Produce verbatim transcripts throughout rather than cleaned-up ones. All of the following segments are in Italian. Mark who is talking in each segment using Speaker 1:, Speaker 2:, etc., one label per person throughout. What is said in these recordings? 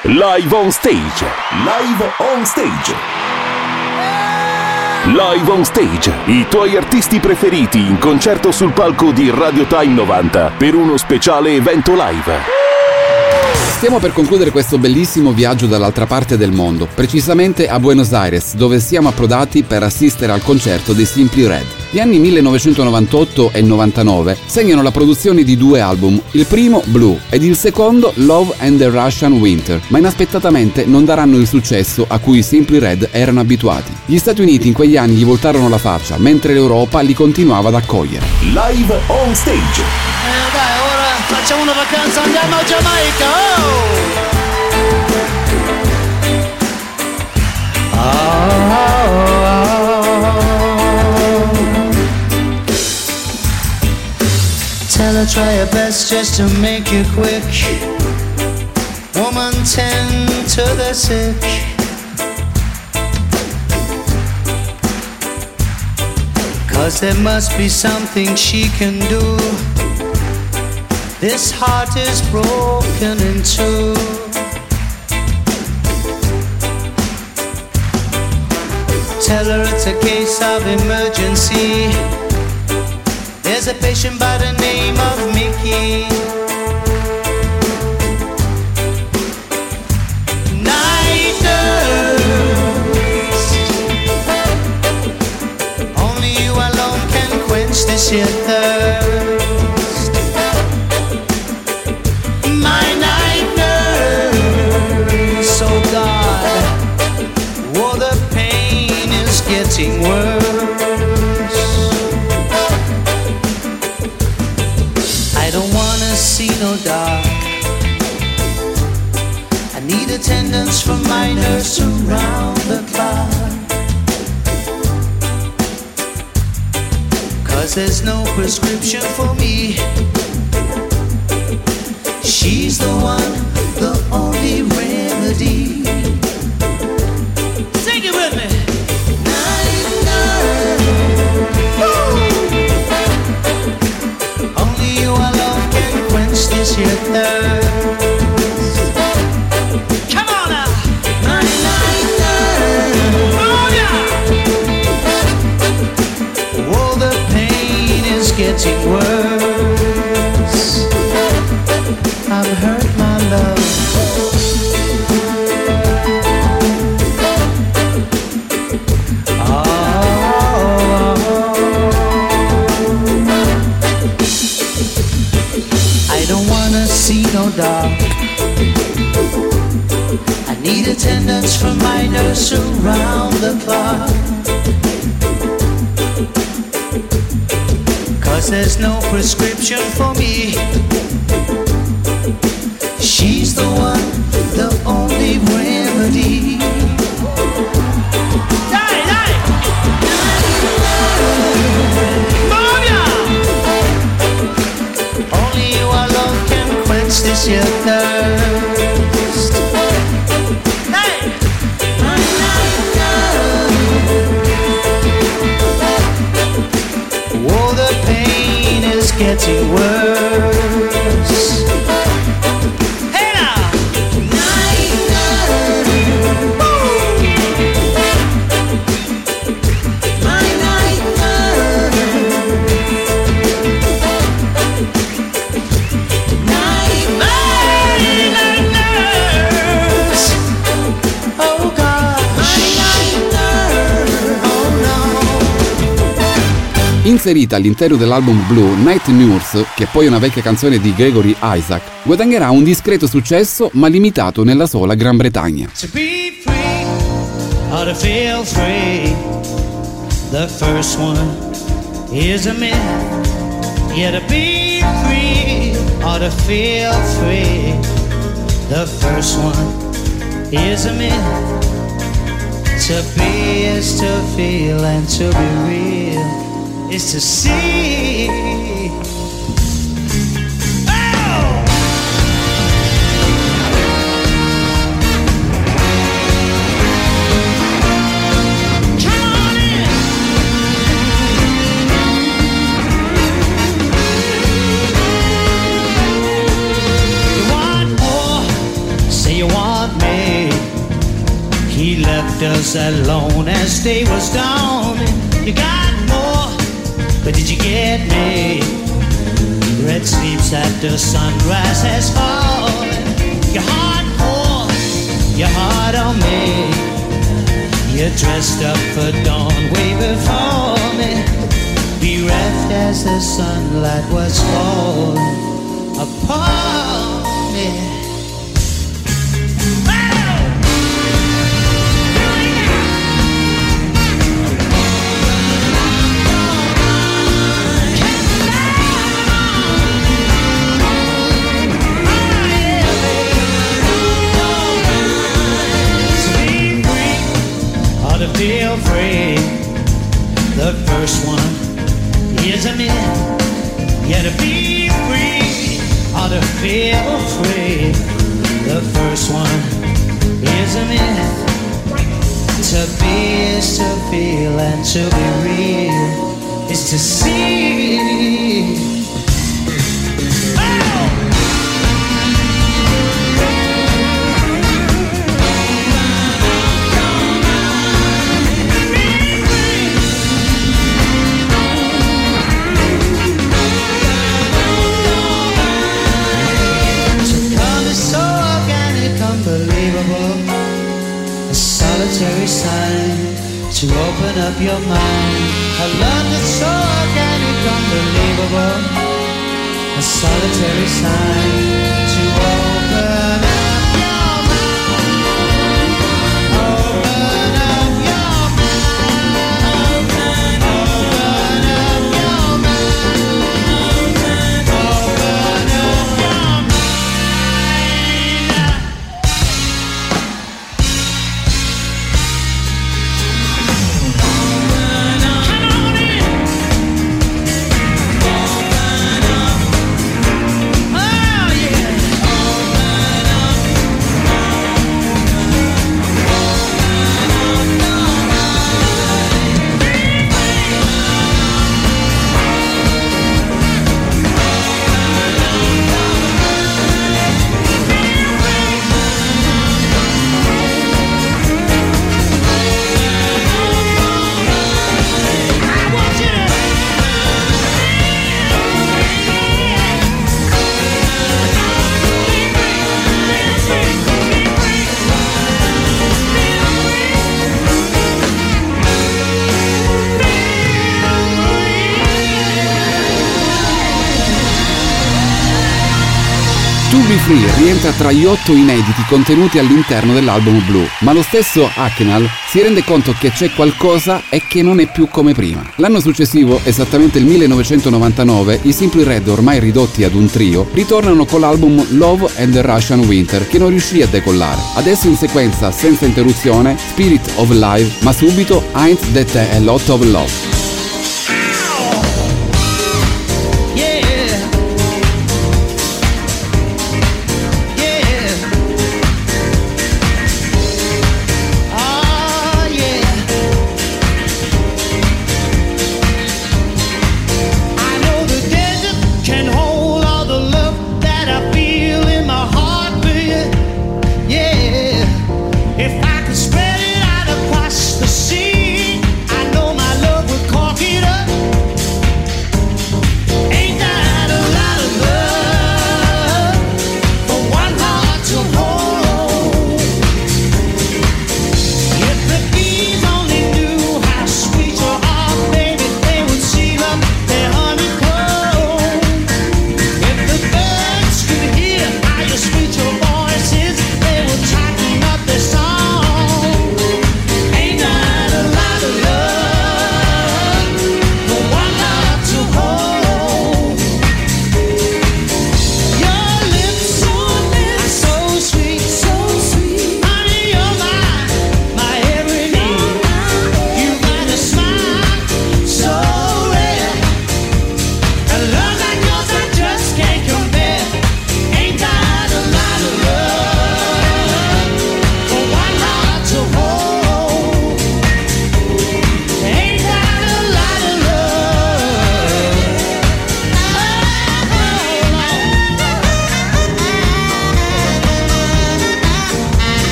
Speaker 1: Live on Stage. Live on Stage. Live on Stage, i tuoi artisti preferiti in concerto sul palco di Radio Time novanta per uno speciale evento live.
Speaker 2: Stiamo per concludere questo bellissimo viaggio dall'altra parte del mondo, precisamente a Buenos Aires, dove siamo approdati per assistere al concerto dei Simply Red. Gli anni millenovecentonovantotto e novantanove segnano la produzione di due album, il primo Blue ed il secondo Love and the Russian Winter, ma inaspettatamente non daranno il successo a cui i Simply Red erano abituati. Gli Stati Uniti in quegli anni gli voltarono la faccia, mentre l'Europa li continuava ad accogliere.
Speaker 1: Live on Stage.
Speaker 3: Eh dai, ora facciamo una vacanza, andiamo a Giamaica, oh! Oh, oh, oh. Tell her try your best just to make it quick. Woman, tend to the sick. Cause there must be something she can do. This heart is broken in two. Tell her it's a case of emergency. There's a patient by the name of Mickey. Night nurse, only you alone can quench this here thirst. My night nurse, oh God, oh the pain is getting worse. I don't wanna see no dark. I need attendance from my nurse around the clock. Cause there's no prescription for me. She's the one, the only remedy. Sing it with me. Night nurse, only you alone can quench this here thirst. Come on now. My night nurse, oh yeah. Oh, the pain is getting worse. I've hurt my love. I don't wanna see no dark. I need attendance from my nurse around the clock. Cause there's no prescription for me. She's the one, the only remedy. Die, die! Monia! Only you alone can quench this here thirst. Hey! Oh, the pain is getting worse. Hey now! Night nurse. My night nurse. Night, night nurse. Oh God, my night nurse. Oh no.
Speaker 2: Inserita all'interno dell'album Blue, Night Nurse, che poi è una vecchia canzone di Gregory Isaac, guadagnerà un discreto successo ma limitato nella sola Gran Bretagna.
Speaker 3: To be free or to feel free, the first one is a myth. Yeah, to be free or to feel free, the first one is a myth. To be is to feel, and to be real is to see.
Speaker 4: You want
Speaker 3: want me. He left us alone as day was dawning. You got more, but did you get me? Red sleeps after sunrise has fallen. Your heart poured, your heart on me. You're dressed up for dawn way before me. Bereft as the sunlight was falling upon me. Feel free. The first one is a myth. Yeah, to be free or to feel free. The first one is a myth. To be is to feel, and to be real is to see. A solitary sign to open up your mind. A love that's so organic, unbelievable. A solitary sign to open up your mind. Open up your mind. Open up your mind. Open up your mind.
Speaker 2: To Be Free rientra tra gli otto inediti contenuti all'interno dell'album Blue, ma lo stesso Hucknall si rende conto che c'è qualcosa e che non è più come prima. L'anno successivo, esattamente il millenovecentonovantanove, i Simply Red, ormai ridotti ad un trio, ritornano con l'album Love and the Russian Winter, che non riuscì a decollare. Adesso in sequenza, senza interruzione, Spirit of Life, ma subito Ain't That a Lot of Love.
Speaker 3: If I could spread it out across the sea, I know my love would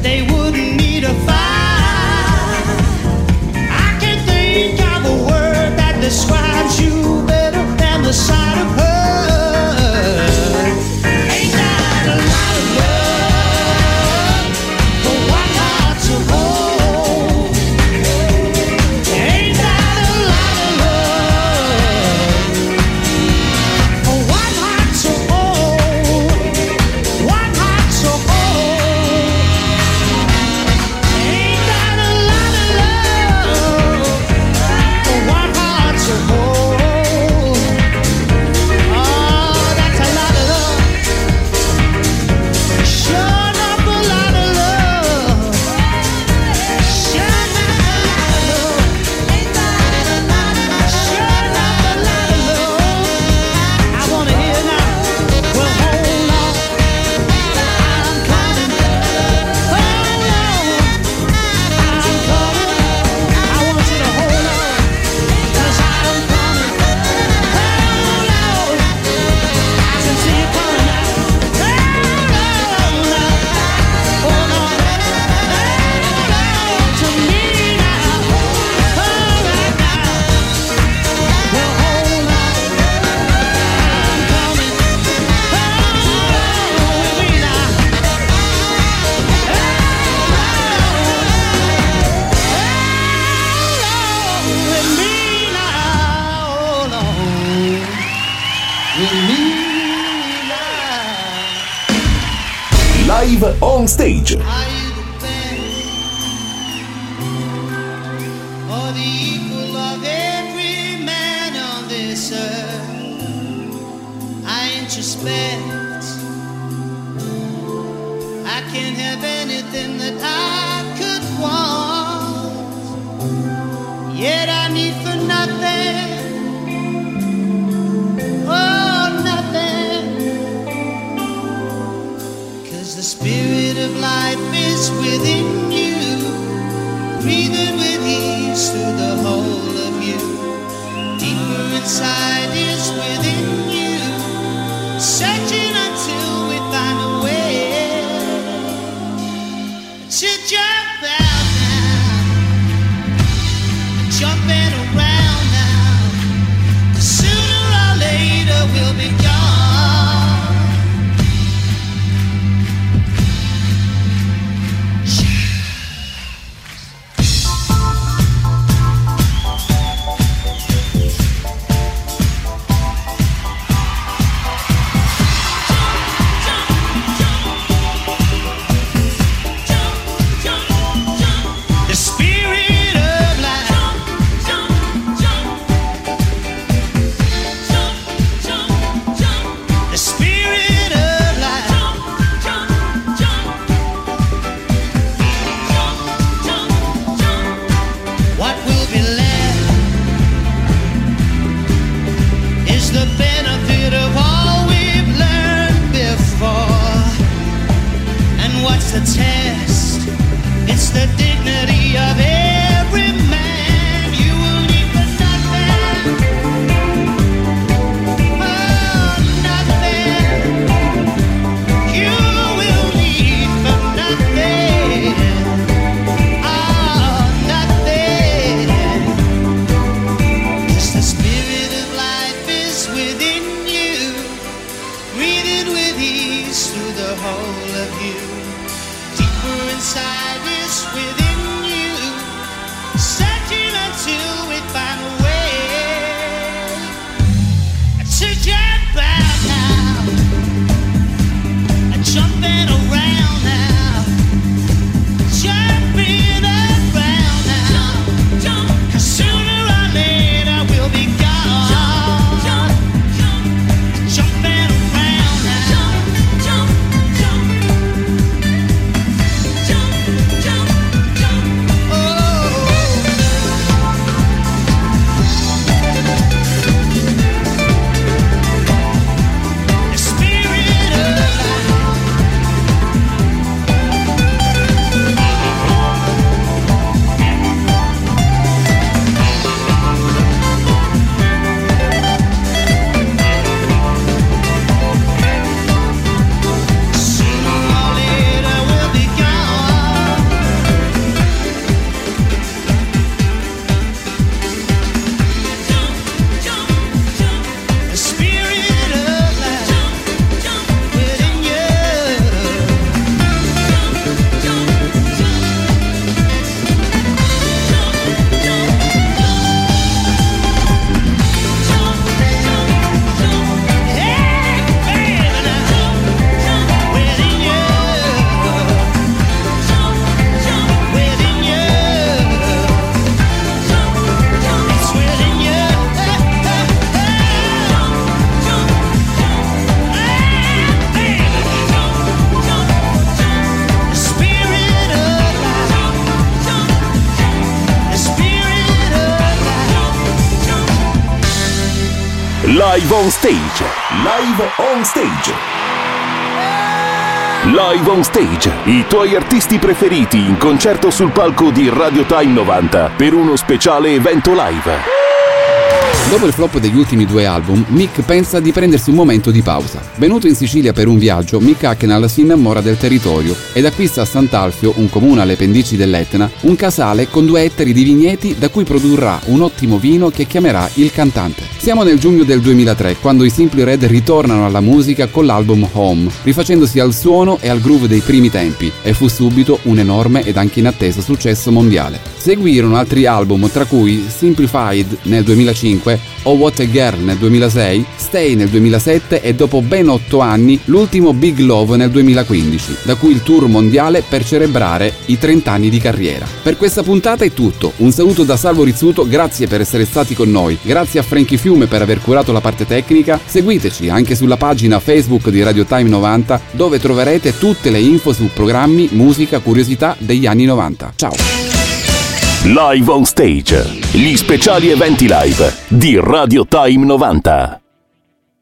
Speaker 3: they wouldn't need a fight. I can think of a word that describes you better than the sight of her. Ain't that a lot of love for one heart to hold? Ain't that a lot of love for one heart to hold? One heart to hold. Ain't that a lot of love for one heart to hold? Oh, that's a lot of love. Sure enough, a lot of love. Sure enough, a lot of love. Sure enough, a lot of love. I wanna hear now. Well, hold on, I'm coming. Hold on, I'm coming. I want you to hold on, 'cause I'm coming. Hold on, I can see you coming now. Hold on now, hold on, hold on to me now. All right now, well, hold on, I'm coming. Hold on with me now.
Speaker 1: Live on stage.
Speaker 3: Are you the best or the equal of every man on this earth? I ain't your spec. I can't have anything that I could want, yet I need for nothing. Oh, nothing. 'Cause the spirit of life is within you, breathing with ease through the whole of you. Deeper inside is within you, searching until we find a way to jump out now, jumping around now. Sooner or later we'll be gone. The spirit of life, the spirit of life. What will be left is the benefit of all we've learned before. And what's the test? It's the dignity of every man. You will need for nothing. Oh, nothing. You will need for nothing. Oh, nothing. 'Cause the spirit of life is within you, breathing with ease through the whole of you. Deeper inside is within you, searching until we find a way to jump out now, jumping around now, jumping around now. 'Cause sooner or later we'll be gone. Jumping around now. Oh,
Speaker 1: Live on Stage. Live on Stage. Live on Stage, i tuoi artisti preferiti in concerto sul palco di Radio Time novanta per uno speciale evento live.
Speaker 2: Dopo il flop degli ultimi due album, Mick pensa di prendersi un momento di pausa. Venuto in Sicilia per un viaggio, Mick Hucknall si innamora del territorio ed acquista a Sant'Alfio, un comune alle pendici dell'Etna, un casale con due ettari di vigneti da cui produrrà un ottimo vino che chiamerà Il Cantante. Siamo nel giugno del duemilatré, quando i Simply Red ritornano alla musica con l'album Home, rifacendosi al suono e al groove dei primi tempi, e fu subito un enorme ed anche inatteso successo mondiale. Seguirono altri album, tra cui Simplified nel duemilacinque, Oh What a Girl nel duemilasei, Stay nel duemilasette e dopo ben otto anni l'ultimo Big Love nel duemilaquindici, da cui il tour mondiale per celebrare i trenta anni di carriera. Per questa puntata è tutto, un saluto da Salvo Rizzuto, grazie per essere stati con noi, grazie a Frankie Fiume per aver curato la parte tecnica, seguiteci anche sulla pagina Facebook di Radio Time novanta dove troverete tutte le info su programmi, musica, curiosità degli anni novanta. Ciao!
Speaker 1: Live on Stage, gli speciali eventi live di Radio Time novanta.